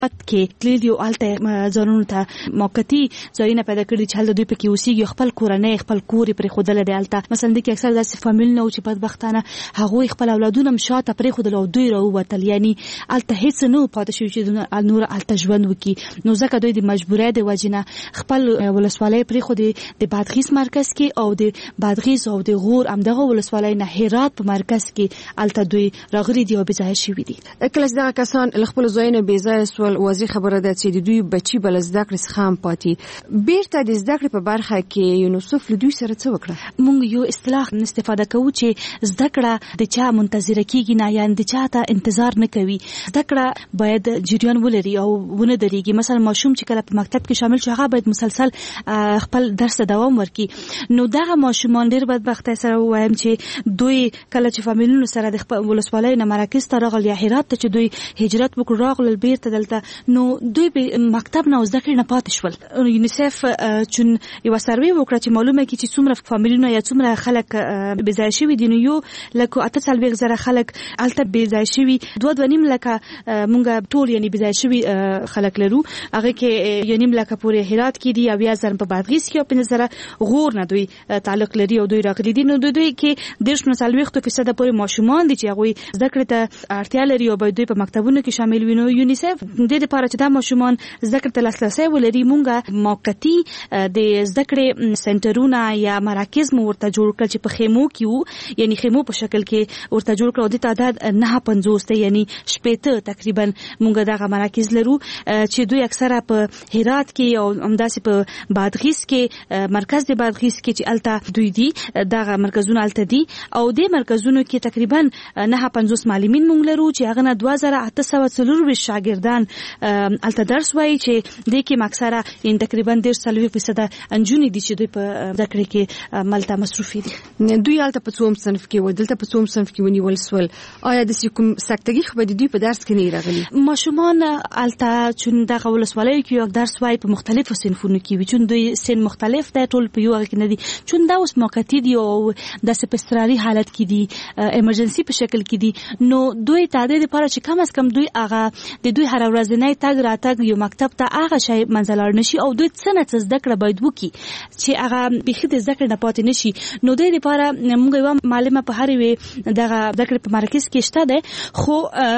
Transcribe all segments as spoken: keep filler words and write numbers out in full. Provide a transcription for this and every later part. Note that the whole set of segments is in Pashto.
پد کې تللی او الته ځانونو ته موقتی ځایونه پیدا کړی چې هلته دوی پکې اوسېږي، خپل کورنۍ خپل کور پرې خودل دی. الته مثلا د کې اکثر داسې فامیلونه چې بدبختانه هغه خپل اولادونه مشاته پرې خودل او دوی راووتل، یعنی الته هیڅ نه پاتې شوی چې نور الته ژوند وکړي. نو ځکه دوی د مجبورۍ د وجنه خپل ولسوالۍ پرې خو د بادغیس مرکز کې او د بادغیس او د غور امدغه ولسوالۍ نه هرات په مرکز کې الته دوی راغلي دي او بځای شوی دي. کله چې دغه کسان خپل ځایونه بې ځای سول، واضح خبره ده چې د دوی بچي بل زده کړې څخه هم پاتې. بیرته د زده کړې په برخه کې یونیسف له دوی سره څه وکړه؟ موږ یو اصطلاح استفاده کوو چې زده کړه د چا منتظره کیږي نه، یعنی د چا ته انتظار نه کوي. زده کړه باید جریان ولري او ونه درېږي. مثلا ماشوم چې کله په مکتب کې شامل شي هغه باید مسلسل خپل درس دوام ورکړي. نو دغه ماشومان ډېر بدبخته سره وایم چې دوی کله چې فامیلونو سره د خپل ولسوالۍ نه مراکز ته راغلي یا هرات ته چې دوی هجرت وکړ راغلل بیرته دلته، نو دوی به مکتب نه زده کړې نه پاتې شول. یونیسف چون یو سروې وکړه چې معلومه کړي چې څومره فامیلونه یا څومره خلک بې ځای شوي دي، نو یو لکه اته څلوېښت زره خلک هلته بې ځای شوي، دوه دوه نیم لکه مونږ ټول یعنی بې ځای شوي خلک لرو. هغه کې یو نیم لکه پورې هرات کې دي، اویا زره په بادغیس کې او پنځه زره غور نه دوی تعلق لري او دوی راغلي دي. نو دوی کې دېرش نه څلوېښتو فیصده پورې ماشومان دي چې هغوی زده کړې ته اړتیا لري او باید دوی په مکتبونو کې شامل وي. نو یونیسف د دې لپاره چې دا ماشومان زده کړې ته لاسرسی ولري، مونږ موقتي د زده کړې سنټرونه یا مراکز مو ورته جوړ کړل چې په خیمو کې وو، یعنی خیمو په شکل کې ورته جوړ کړل. د تعداد نه پنځوس ته یعنی شپېته تقریبا مونږ دغه مراکز لرو چې دوی اکثره په هرات کې او همداسې په بادغیس کې مرکز د بادغیس کې چې الته دوی دي دغه مرکزونه الته دي. او د مرکزونو کې تقریبا نه پنځوس معلمین مونږ لرو چې هغه نه دوه زره اته سوه څلورویشت شاګردان الته درس وایي چې د کې اکثره ان تقریبا دېرش څلوېښت فیصده انجونې دي چې دوی په زده کړې کې ملته مصروفي دي. دوی الته په څوم صنف کې و دلته په څوم صنف کې ونیول سول؟ آیا د کوم سکتګي خو د دوی په درس کې نه راغلي؟ ماشومان الته چون دغه ولسوالۍ کې یو درس وایي په مختلفو صنفونو کې وي، چون دوی سن مختلف دی، ټول په یو هغه کې نه دي. چون دا اوس موقتي دي او داسې په اضطراري حالت کې دي، ایمرجنسي په شکل کې دي، نو دوی تعداد لپاره چې کم از کم دوی هغه د دوی هر ورځنی تګ راتګ یو مکتب ته هغه شی منځلار نشي او دوی څه نه څه زده کړه باید وکړي چې هغه بیخي د زده کړې نه پاتې نشي. نو دوی لپاره موږ یوه معلمه په هرې وی دغه زده کړې په مرکز کې شته دی، خو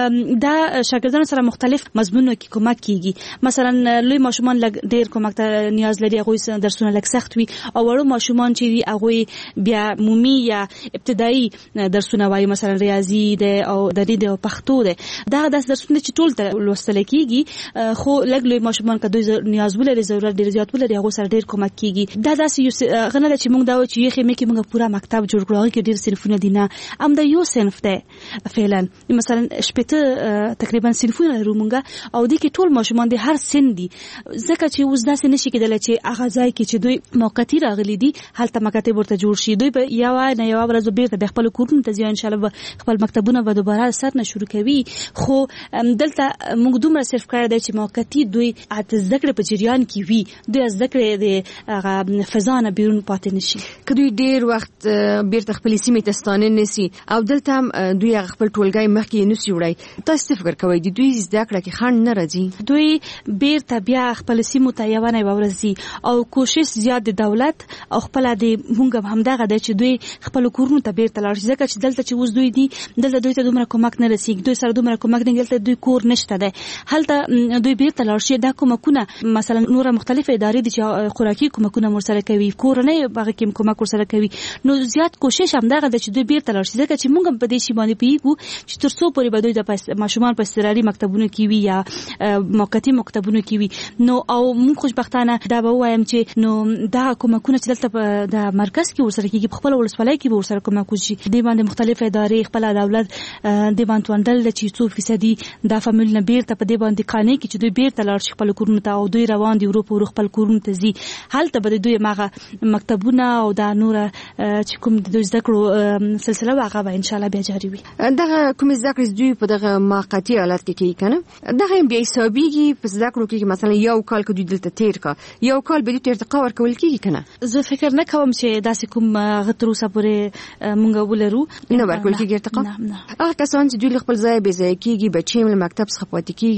دا شاګردانو سره مختلف مضمونو کې کمک کیږي. مثلا لوی ماشومان لږ ډېر کومک ته نیاز لري، هغوی درسونه لږ سخت وي، او وړو ماشومان چې دي هغوی بیا عمومي یا ابتدایي درسونه وایي، مثلا ریاضي دی او دري دی او پښتو دی. دا داسې درسونه چې ټول ته لوستل کیږي، خو لږ لوی ماشومان که دوی نیاز ولري ضرورت ډېر زیات ولري هغوی سره ډېر کومک کیږي. دا داسې یو هغه نه ده چې موږ دا وایو چې یو خیمې کې موږ پوره مکتب جوړ کړو، هغې کې ډېر صنفونه دي، نه، همدا یو صنف دی فعلا. مثلا شپېته تقریبا صنفونه لرو موږ او دې کې ټول ماشومان د هر سن دي، ځکه چې اوس داسې نشي کېدلی چې هغه ځای کې چې دوی موقتي راغلي دي هلته مکاتب ورته جوړ شي. دوی به یوه نه یوه ورځ بیرته بیا خپلو کورونو ته ځي، انشاءالله به خپل مکتبونه به دوباره سر نه شروع کوي. خو دلته موږ دومره صرف کړی دی چې موقتي دوی د زده کړې په جریان کې وي، دوی زده کړې د هغه فضا نه بیرون پاتې نشي. که دوی ډېر وخت بیرته خپلې سیمې ته ستانه نسي او دلته هم دوی هغه خپل ټولګی مخکې نسي وړی، تاسو څه فکر کوئ د دوی زده کړه کې خنډ نه راځي؟ دوی بیرته بیا خپل سیمو ته یوه نه یوه ورځ ځي او کوشش زیات د دولت او خپله د موږ همدغه دی چې دوی خپلو کورونو ته بیرته لاړ شي، ځکه چې دلته چې اوس دوی دي دلته دوی ته دومره کومک نه رسېږي، دوی سره دومره کومک نه، دلته دوی کور نشته دی، هلته دوی بیرته لاړ شي. دا کومکونه مثلا نوره مختلفه ادارې دي چې خوراکي کومکونه ورسره کوي، کورنۍ هغه کې کومک ورسره کوي، نو زیات کوشش همدغه ده چې دوی بیرته لاړ شي، ځکه چې موږ هم په دې شي باندې پوهېږو چې تر څو پورې به دوی د ماشومان په اضطراري مکتبونو کې وي یا موقتي مکتبونو کې وي. نو او موږ خوشبختانه دا به ووایم چې نو دا کومکونه چې دلته په د مرکز کې ورسره کېږي په خپله ولسوالۍ کې به ورسره کومک وشي. دې باندې مختلفې ادارې خپله دولت دې باندې توانډل ده چې څو فیصدي دا فامیلونه بیرته په دې باندې قانع کړي چې دوی بیرته لاړ شي خپلو کورونو ته او دوی روان دي ورو په ورو خپل کورونو ته ځي. هلته به دوی هماغه مکتبونه او دا نوره چې کوم د دوی زده کړو سلسله وه هغه به انشاءالله بیا جاري وي. دغه کومې زده کړې دوی په دغه موقتي حالت کې کوي که نه، دغه هم بیا حسابېږي په زده کړو کې مثلا یو کال که دوی دلته تېر کا یو کال به دوی ته ارتقا ورکول کېږي که نه؟ زه فکر نه کوم چې داسې کوم هغه تر اوسه پورې موږ ولرو، نه ورکول کېږي ارتقا. هغه کسان چې دوی له خپل ځایه بې ځایه کېږي، بچې هم له مکتب څخه پاتې کېږي، که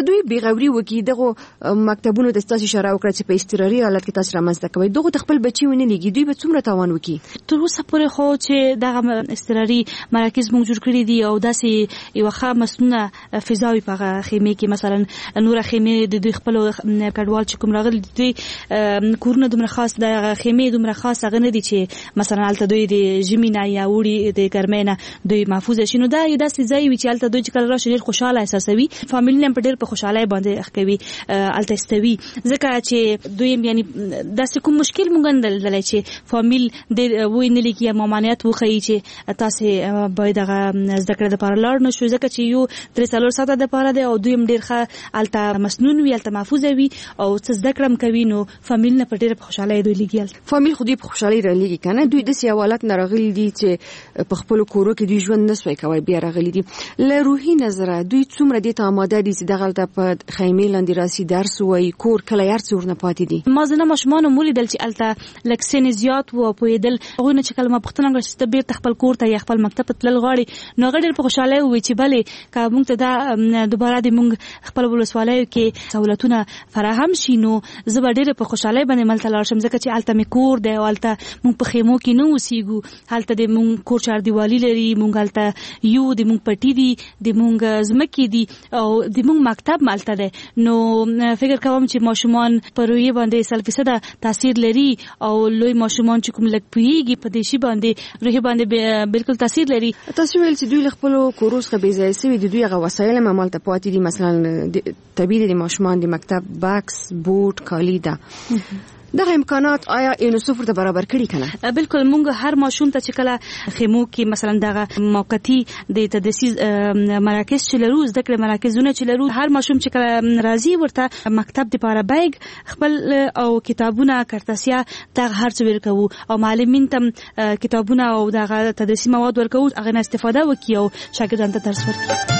که دوی بیغوري وکړي دغه مکتبونو د تاسو اشاره وکړه چې په اضطراري حالت کې تاسو رامنځته کوي دغه خپل بچي ونه لګي دوی به څومره تاوان وکړي تر اوسه پورې خو چې دغه اضطراري مراکز موږ جوړ کړی دي او داسې یو ښه مسنونه فضاوي په خیمه کې مثلا نور خیمه د دوی خپل کډوال چې کوم راغلي دوی کورونه دومره خاص د خیمه دومره خاص هغه نه دي چې مثلا الته دوی د ژمینه یا وړي د ګرمینه دوی محفوظ شي نو دا یو داسې ځای وي چې الته دوی چې کله راشي ډېر خوشاله احساسوي فامیل هم په ډېر په خوشاله باندې اخکوي الته استوي ځکه چې دوی یعنی داسې کوم مشکل مونږ نه دلای چې فامیل د وې نه لګي ممانعت وخی چې تاسو باید هغه زده کړه د لپاره لاړ نشو ځکه چې یو درې څلور ساعته د لپاره دی او دوی هم ډېر ښه الته مسنون وي الته محفوظ وي او څه زده کړم کوي نو فامیل نه په ډېر په خوشاله دوی لګي فامیل خو دې په خوشالي را لګي کنه دوی د سیاوالات نه راغلي دي چې په خپل کورو کې دوی ژوند نسوي کوي بیا راغلي دي له روحي نظره دوی څومره دي ته آماده دي چې دغه په خیمه لاندې راسي درس وای کور کله یار څور نه پاتې دي ما زنه مشمانو مولیدل چې الته لکسن زیات وو په یدل هغه نه چې کلمه پښتنه غوښته چې بیرته خپل کور ته یا خپل مکتب ته تلل غواړي نو غډر په خوشاله وي چې بلې کا موږ ته دا دوباره د موږ خپل ولسوالۍ کې سہولتونه فراهم شي نو زه ډېر په خوشاله باندې ملته لاړ شم ځکه چې الته می کور دی او الته موږ په خیمو کې نه اوسېګو الته د موږ کور چار دیوالي لري موږ الته یو د موږ پټي دي د موږ زمکې دي او د موږ مکتب مالته ده نو فکر کوم چې ماشومان پر یوه باندې سل فیصد تاثیر لري او لوی ماشومان چې کوم لګ پیږي په دې شی باندې روح باندې بالکل تاثیر لري تاسو ویل چې دوی خپل کوروس خو به ځای سوي د دوی غو وسایل مالته پاتې دي مثلا طبيعي د ماشومان د مکتب باکس بوت کالی ده دغه امکانات آیا یونیسف ورته برابر کړي کنه بالکل مونږ هر ماشوم ته چې کله خیمو کې مثلا دغه موقتی د تدریس مراکز چې لرو زده کړې مراکزونه چې لرو هر ماشوم چې کله راځي ورته مکتب د پاره بیگ خپل او کتابونه کارتاسیا دغه هر څه ورکو او معلمین ته کتابونه او دغه تدریسي مواد ورکو هغه نه استفاده وکړي او شاګردانو ته درس ورکړي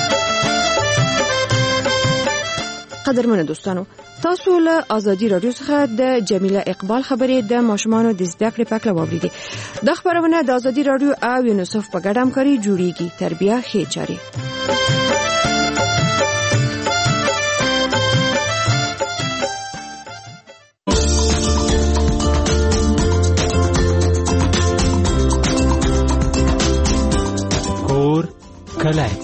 قدرمنو دوستانو تاسو له ازادي رادیو څخه د جمیله اقبال خبرې د ماشومانو د زده کړې په اړه واوریدې د خبرونه د ازادي رادیو او یونیسف په ګډه همکاري جوړیږي تربیه ښې چاري کور کلای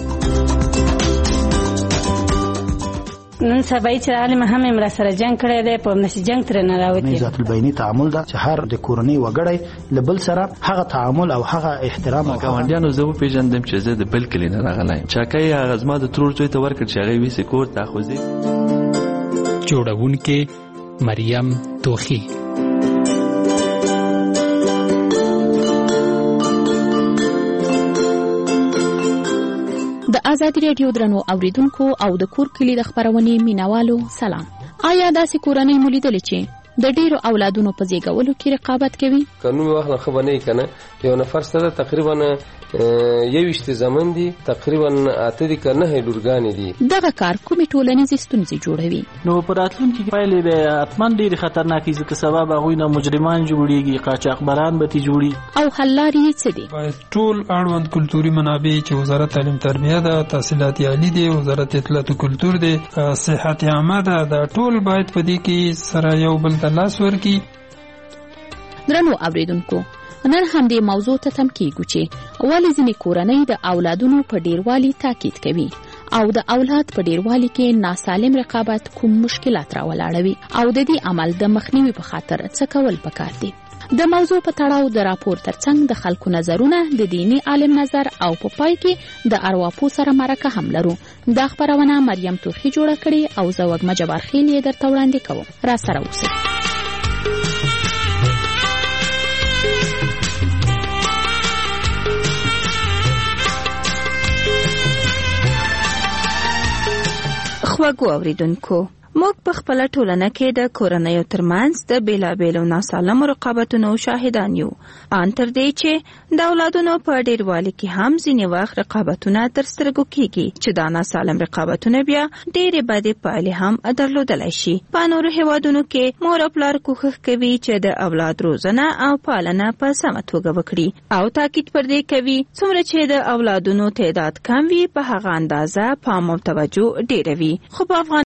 نن سبا چې عالم هم امر سره جنگ کړی دی په نشي جنگ تر نه راوتی ذات البینی تعامل دا چې هر د کورنۍ وګړی لبل سره هغه تعامل او هغه احترام او ګاونډیانو زه پیژندم چې زه د بل کلی نه راغلایم چاکای هغه زما د ترور ځای ته ورکړ چې هغه ویسه کور ته خوځي جوړونکې مریم توخی د آزادي رادیو درنو اوریدونکو او د کور کلی د خبرونې مینوالو سلام آیا داسې کورنۍ مولیدل چې د ډیرو اولادونو په زیږولو کې رقابت کوي قانون واخله خو نه کنه یو نفر سره تقریبا یوشت زمن دي تقریبا اته دي کنه هلورګان دي دغه کار کومې ټولنیزې ستونزې جوړوي نو په راتلونکي کې پایلې به اتمن ډېر خطرناکې ځکه سبب هغوی نه مجرمان جوړیږي قاچاقبران به جوړي او حل لارې څه دي ټول اړوند کلتوري منابع چې وزارت تعلیم تربیه ده تحصیلات عالی دي وزارت اطلاعات او کلتور دي صحت عامه ده دا ټول باید په دې کې سره یو بل ته لاس ورکړي درنو اوریدونکو نن هم دې موضوع ته تم کېږو چې ولې ځینې کورنۍ د اولادونو په ډیروالي تاکید کوي او د اولاد په ډیروالي کې ناسالم رقابت کوم مشکلات راولاړوي او د دې عمل د مخنیوي په خاطر څه کول پکار دي د موضوع په تړاو د راپور ترڅنګ د خلکو نظرونه د دینی عالم نظر او په پای کې د ارواپو سره مرکه هم لرو دا خبرونه مریم توخی جوړه کړې او زه وګمه جبار خیل یې درته وړاندې کوم را سره اوسئ خواږو اوریدونکو موږ په خپل ټولنه کې د کورنیو ترمنځ د بیلابیلو ناسالمو رقابتونو شاهدان یو ان تر دې چې د اولادونو په ډیروالي کې هم ځینې وخت رقابتونه تر سترګو کېږي چې دا ناسالم رقابتونه بیا ډېرې بدې پایلې هم درلودلی شي په نورو هیوادونو کې مور او پلار کوښښ کوي چې د اولاد روزنه او پالنه په سمه توګه وکړي او تاکید پر دې کوي څومره چې د اولادونو تعداد کم وي په هغه اندازه پام او توجه ډېره وي خو په افغان